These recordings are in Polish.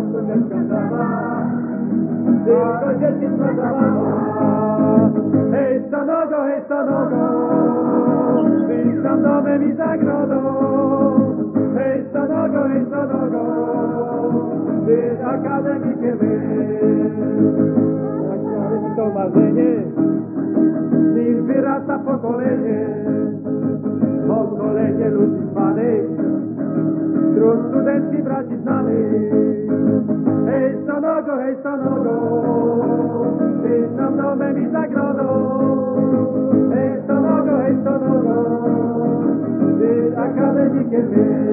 studentką zabawa, tylko dzieciństwo zabawa. Hej stanogo, wyjdź tam domem i zagrodą. Hej stanogo, ty akademikiem to marzenie, nim wyrasta pokolenie ludzi zwanych, wśród studencji braci znanych. Hej stanogo, ty tam domem i zagrodą. Hej stanogo, ty akademikiem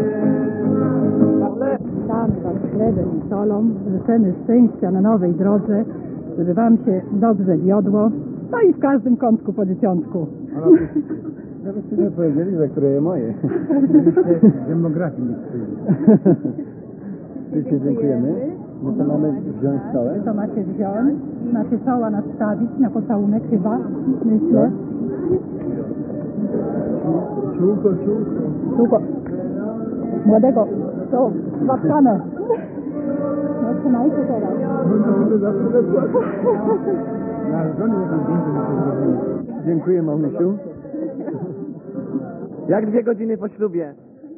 Tam wam chlebem i solą życzymy szczęścia na nowej drodze, żeby wam się dobrze wiodło, no i w każdym kątku po dzieciątku. Żebyście nie powiedzieli, że które je moje. Demografii nie Wszyscy dziękujemy. No to mamy wziąć całe. To macie wziąć, macie czoła nastawić na pocałunek chyba, myślę. Ciułko. Młodego, to Watkana. No trzymajcie teraz. Dziękuję, mamusiu. Jak 2 godziny po ślubie?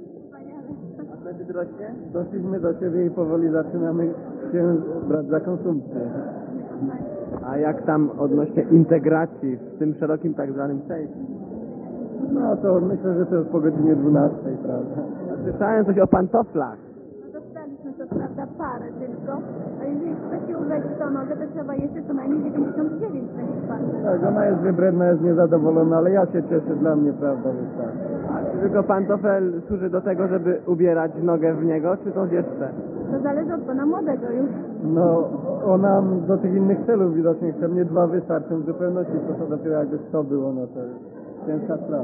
Doszliśmy do siebie i powoli zaczynamy się brać za konsumpcję. A jak tam odnośnie integracji w tym szerokim tak zwanym sejmie? No to myślę, że to jest po godzinie 12, prawda? Słyszałem coś o pantoflach. Dostaliśmy to prawda parę tylko, a jeżeli chce się ubrać w tą nogę, to trzeba jeszcze co najmniej 99 takich par. Tak, ona jest wybredna, jest niezadowolona, ale ja się cieszę, dla mnie prawda wystarczy. A czy tylko pantofel służy do tego, żeby ubierać nogę w niego, czy coś jeszcze? To zależy od pana młodego już. No, ona do tych innych celów widocznie chce, mnie 2 wystarczą w zupełności, to dopiero jakby 100 było, no to jest ciężka sprawa.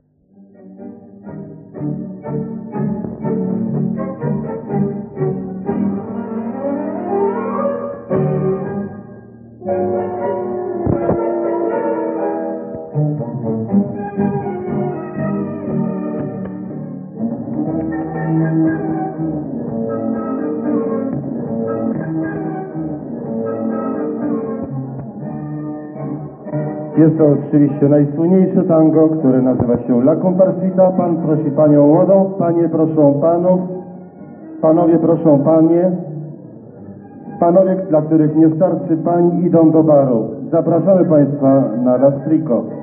Jest to oczywiście najsłynniejsze tango, które nazywa się La Comparsita. Pan prosi panią młodą, panie proszą panów, panowie proszą panie, panowie, dla których nie starczy pań, idą do baru. Zapraszamy państwa na Lastrico.